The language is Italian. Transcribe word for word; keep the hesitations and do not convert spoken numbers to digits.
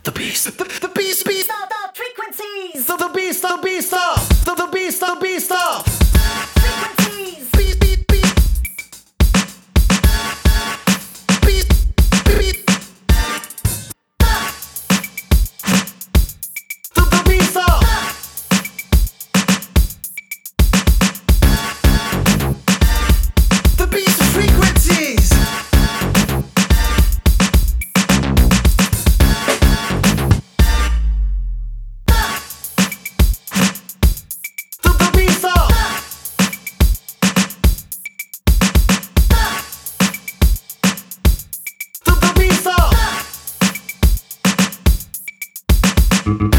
The beast. The, the beast. Beast. The, the frequencies. The, the beast. The beast. The, the beast. The beast. Frequencies. Beast. Beast. Beast. Beast. Beast. The, the beast. The beast frequencies. The, the beast. The, the beast.